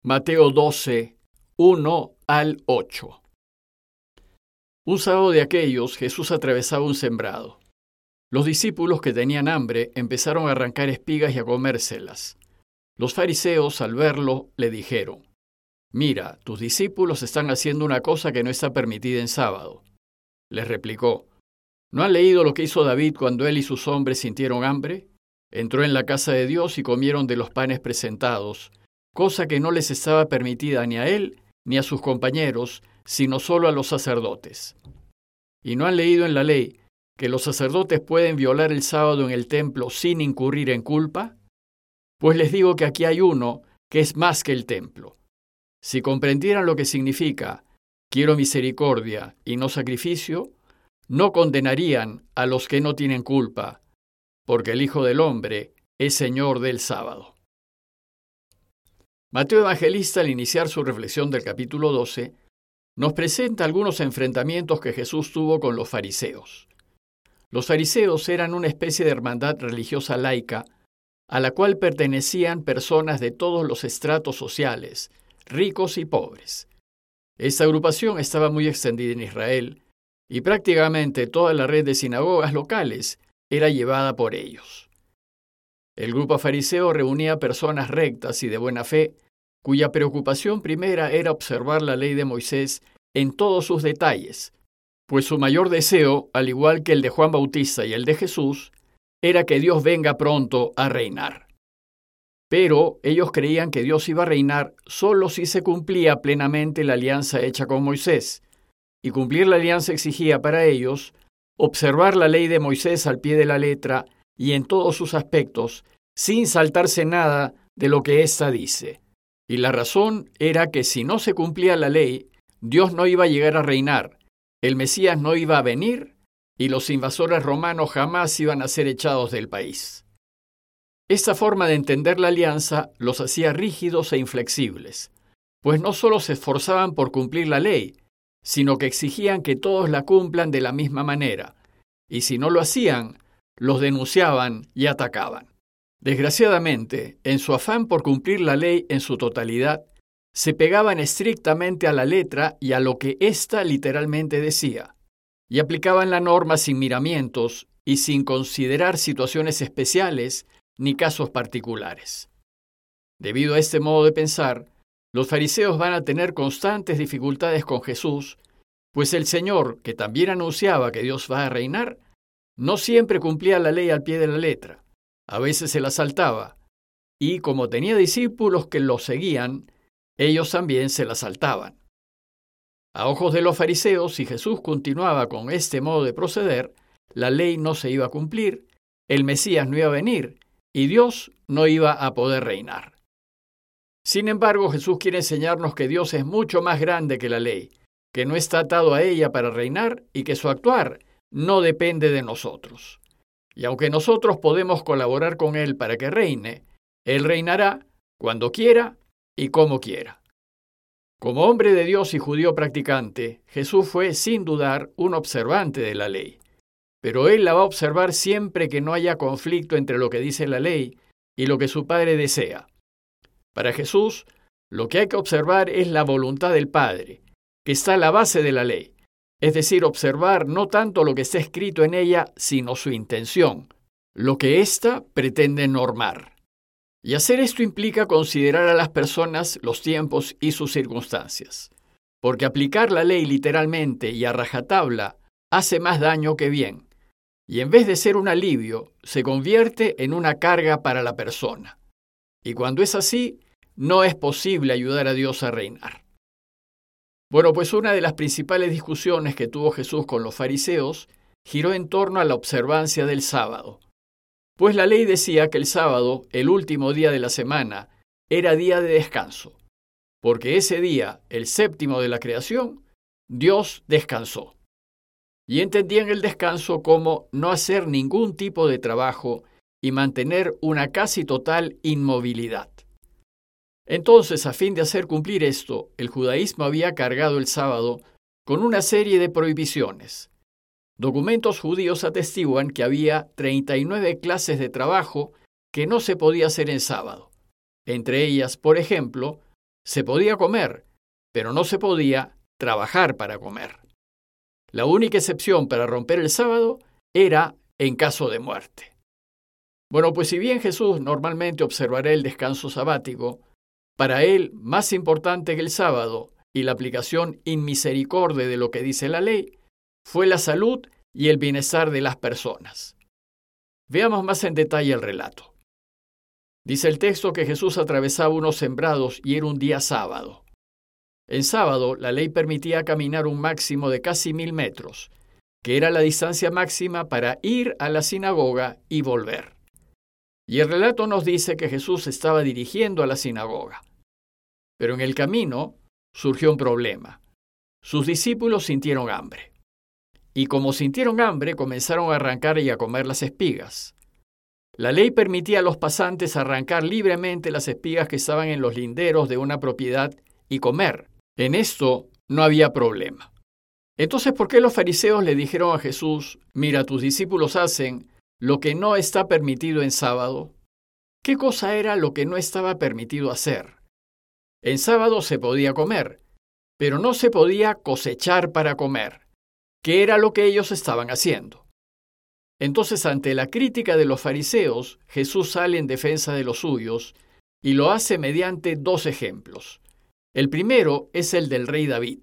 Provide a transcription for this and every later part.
Mateo 12, 1 al 8. Un sábado de aquellos, Jesús atravesaba un sembrado. Los discípulos que tenían hambre empezaron a arrancar espigas y a comérselas. Los fariseos, al verlo, le dijeron: «Mira, tus discípulos están haciendo una cosa que no está permitida en sábado». Les replicó: ¿No han leído lo que hizo David cuando él y sus hombres sintieron hambre? Entró en la casa de Dios y comieron de los panes presentados, cosa que no les estaba permitida ni a él ni a sus compañeros, sino solo a los sacerdotes. ¿Y no han leído en la ley que los sacerdotes pueden violar el sábado en el templo sin incurrir en culpa? Pues les digo que aquí hay uno que es más que el templo. Si comprendieran lo que significa «quiero misericordia y no sacrificio», no condenarían a los que no tienen culpa, porque el Hijo del Hombre es Señor del sábado. Mateo Evangelista, al iniciar su reflexión del capítulo 12, nos presenta algunos enfrentamientos que Jesús tuvo con los fariseos. Los fariseos eran una especie de hermandad religiosa laica a la cual pertenecían personas de todos los estratos sociales, ricos y pobres. Esta agrupación estaba muy extendida en Israel y prácticamente toda la red de sinagogas locales era llevada por ellos. El grupo fariseo reunía personas rectas y de buena fe, cuya preocupación primera era observar la ley de Moisés en todos sus detalles, pues su mayor deseo, al igual que el de Juan Bautista y el de Jesús, era que Dios venga pronto a reinar. Pero ellos creían que Dios iba a reinar solo si se cumplía plenamente la alianza hecha con Moisés, y cumplir la alianza exigía para ellos observar la ley de Moisés al pie de la letra y en todos sus aspectos, sin saltarse nada de lo que ésta dice. Y la razón era que si no se cumplía la ley, Dios no iba a llegar a reinar, el Mesías no iba a venir y los invasores romanos jamás iban a ser echados del país. Esta forma de entender la alianza los hacía rígidos e inflexibles, pues no solo se esforzaban por cumplir la ley, sino que exigían que todos la cumplan de la misma manera, y si no lo hacían, los denunciaban y atacaban. Desgraciadamente, en su afán por cumplir la ley en su totalidad, se pegaban estrictamente a la letra y a lo que ésta literalmente decía, y aplicaban la norma sin miramientos y sin considerar situaciones especiales ni casos particulares. Debido a este modo de pensar, los fariseos van a tener constantes dificultades con Jesús, pues el Señor, que también anunciaba que Dios va a reinar, no siempre cumplía la ley al pie de la letra. A veces se la saltaba, y como tenía discípulos que lo seguían, ellos también se la saltaban. A ojos de los fariseos, si Jesús continuaba con este modo de proceder, la ley no se iba a cumplir, el Mesías no iba a venir, y Dios no iba a poder reinar. Sin embargo, Jesús quiere enseñarnos que Dios es mucho más grande que la ley, que no está atado a ella para reinar y que su actuar no depende de nosotros. Y aunque nosotros podemos colaborar con Él para que reine, Él reinará cuando quiera y como quiera. Como hombre de Dios y judío practicante, Jesús fue, sin dudar, un observante de la ley. Pero Él la va a observar siempre que no haya conflicto entre lo que dice la ley y lo que su Padre desea. Para Jesús, lo que hay que observar es la voluntad del Padre, que está a la base de la ley. Es decir, observar no tanto lo que está escrito en ella, sino su intención, lo que ésta pretende normar. Y hacer esto implica considerar a las personas, los tiempos y sus circunstancias. Porque aplicar la ley literalmente y a rajatabla hace más daño que bien. Y en vez de ser un alivio, se convierte en una carga para la persona. Y cuando es así, no es posible ayudar a Dios a reinar. Bueno, pues una de las principales discusiones que tuvo Jesús con los fariseos giró en torno a la observancia del sábado. Pues la ley decía que el sábado, el último día de la semana, era día de descanso, porque ese día, el séptimo de la creación, Dios descansó. Y entendían el descanso como no hacer ningún tipo de trabajo y mantener una casi total inmovilidad. Entonces, a fin de hacer cumplir esto, el judaísmo había cargado el sábado con una serie de prohibiciones. Documentos judíos atestiguan que había 39 clases de trabajo que no se podía hacer en sábado. Entre ellas, por ejemplo, Se podía comer, pero no se podía trabajar para comer. La única excepción para romper el sábado era en caso de muerte. Bueno, pues si bien Jesús normalmente observará el descanso sabático, para él más importante que el sábado y la aplicación inmisericordia de lo que dice la ley, fue la salud y el bienestar de las personas. Veamos más en detalle el relato. Dice el texto que Jesús atravesaba unos sembrados y era un día sábado. En sábado, la ley permitía caminar un máximo de casi 1000 metros, que era la distancia máxima para ir a la sinagoga y volver. Y el relato nos dice que Jesús estaba dirigiendo a la sinagoga. Pero en el camino surgió un problema. Sus discípulos sintieron hambre. Y como sintieron hambre, comenzaron a arrancar y a comer las espigas. La ley permitía a los pasantes arrancar libremente las espigas que estaban en los linderos de una propiedad y comer. En esto no había problema. Entonces, ¿por qué los fariseos le dijeron a Jesús, mira, tus discípulos hacen lo que no está permitido en sábado? ¿Qué cosa era lo que no estaba permitido hacer? En sábado se podía comer, pero no se podía cosechar para comer, que era lo que ellos estaban haciendo. Entonces, ante la crítica de los fariseos, Jesús sale en defensa de los suyos y lo hace mediante 2 ejemplos. El primero es el del rey David,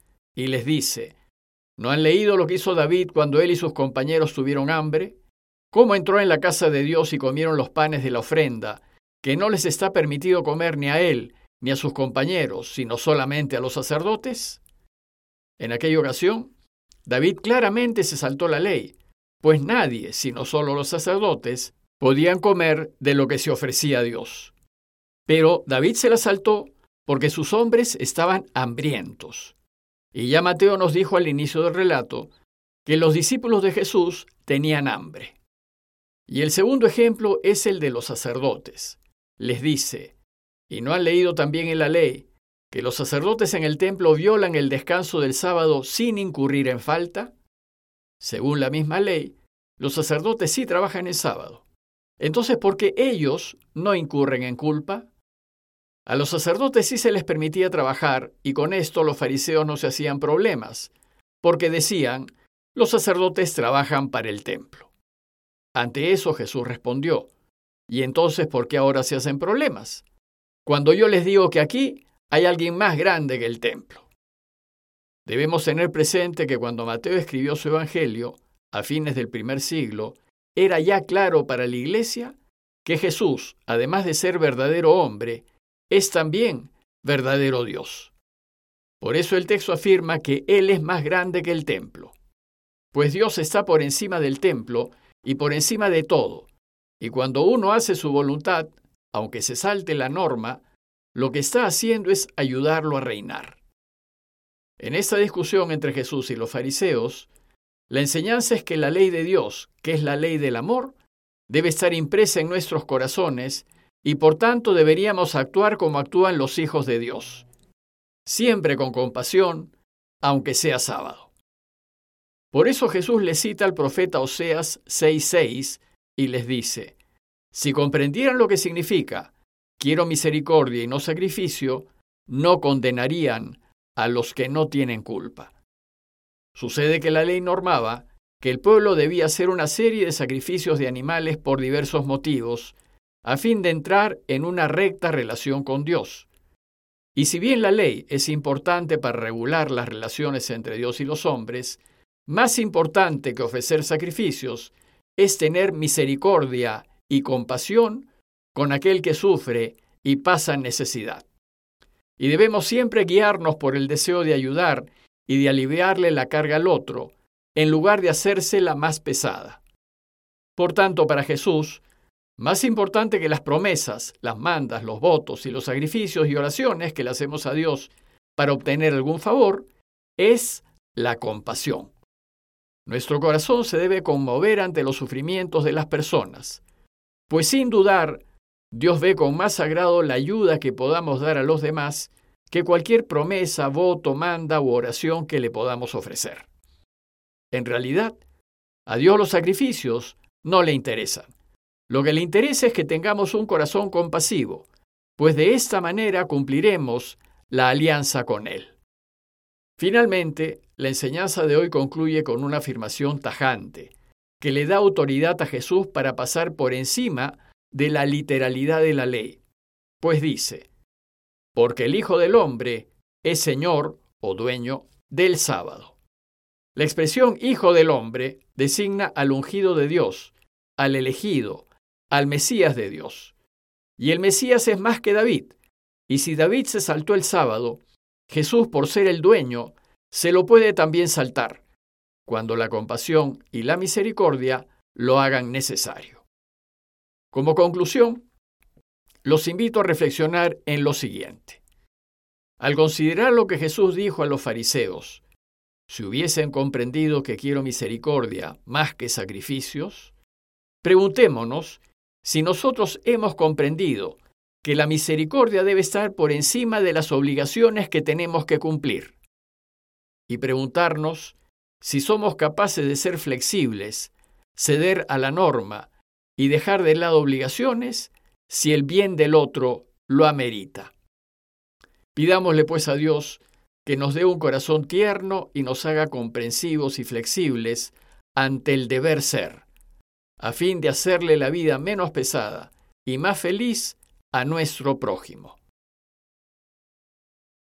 y les dice, ¿no han leído lo que hizo David cuando él y sus compañeros tuvieron hambre? ¿Cómo entró en la casa de Dios y comieron los panes de la ofrenda, que no les está permitido comer ni a él ni a sus compañeros, sino solamente a los sacerdotes? En aquella ocasión, David claramente se saltó la ley, pues nadie, sino solo los sacerdotes, podían comer de lo que se ofrecía a Dios. Pero David se la saltó porque sus hombres estaban hambrientos. Y ya Mateo nos dijo al inicio del relato que los discípulos de Jesús tenían hambre. Y el segundo ejemplo es el de los sacerdotes. Les dice, ¿y no han leído también en la ley que los sacerdotes en el templo violan el descanso del sábado sin incurrir en falta? Según la misma ley, los sacerdotes sí trabajan el sábado. Entonces, ¿por qué ellos no incurren en culpa? A los sacerdotes sí se les permitía trabajar y con esto los fariseos no se hacían problemas, porque decían, los sacerdotes trabajan para el templo. Ante eso Jesús respondió, ¿y entonces por qué ahora se hacen problemas? Cuando yo les digo que aquí hay alguien más grande que el templo. Debemos tener presente que cuando Mateo escribió su evangelio, a fines del primer siglo, era ya claro para la iglesia que Jesús, además de ser verdadero hombre, es también verdadero Dios. Por eso el texto afirma que Él es más grande que el templo, pues Dios está por encima del templo y por encima de todo, y cuando uno hace su voluntad, aunque se salte la norma, lo que está haciendo es ayudarlo a reinar. En esta discusión entre Jesús y los fariseos, la enseñanza es que la ley de Dios, que es la ley del amor, debe estar impresa en nuestros corazones y por tanto deberíamos actuar como actúan los hijos de Dios, siempre con compasión, aunque sea sábado. Por eso Jesús les cita al profeta Oseas 6:6 y les dice, si comprendieran lo que significa, quiero misericordia y no sacrificio, no condenarían a los que no tienen culpa. Sucede que la ley normaba que el pueblo debía hacer una serie de sacrificios de animales por diversos motivos, a fin de entrar en una recta relación con Dios. Y si bien la ley es importante para regular las relaciones entre Dios y los hombres, más importante que ofrecer sacrificios es tener misericordia y compasión con aquel que sufre y pasa necesidad. Y debemos siempre guiarnos por el deseo de ayudar y de aliviarle la carga al otro, en lugar de hacérsela más pesada. Por tanto, para Jesús, más importante que las promesas, las mandas, los votos y los sacrificios y oraciones que le hacemos a Dios para obtener algún favor, es la compasión. Nuestro corazón se debe conmover ante los sufrimientos de las personas, pues sin dudar, Dios ve con más agrado la ayuda que podamos dar a los demás que cualquier promesa, voto, manda u oración que le podamos ofrecer. En realidad, a Dios los sacrificios no le interesan. Lo que le interesa es que tengamos un corazón compasivo, pues de esta manera cumpliremos la alianza con Él. Finalmente, la enseñanza de hoy concluye con una afirmación tajante, que le da autoridad a Jesús para pasar por encima de la literalidad de la ley, pues dice, porque el Hijo del Hombre es Señor o dueño del sábado. La expresión Hijo del Hombre designa al ungido de Dios, al elegido, al Mesías de Dios. Y el Mesías es más que David, y si David se saltó el sábado, Jesús, por ser el dueño, se lo puede también saltar, cuando la compasión y la misericordia lo hagan necesario. Como conclusión, los invito a reflexionar en lo siguiente. Al considerar lo que Jesús dijo a los fariseos, si hubiesen comprendido que quiero misericordia más que sacrificios, preguntémonos si nosotros hemos comprendido que la misericordia debe estar por encima de las obligaciones que tenemos que cumplir. Y preguntarnos si somos capaces de ser flexibles, ceder a la norma y dejar de lado obligaciones si el bien del otro lo amerita. Pidámosle pues a Dios que nos dé un corazón tierno y nos haga comprensivos y flexibles ante el deber ser, a fin de hacerle la vida menos pesada y más feliz a nuestro prójimo.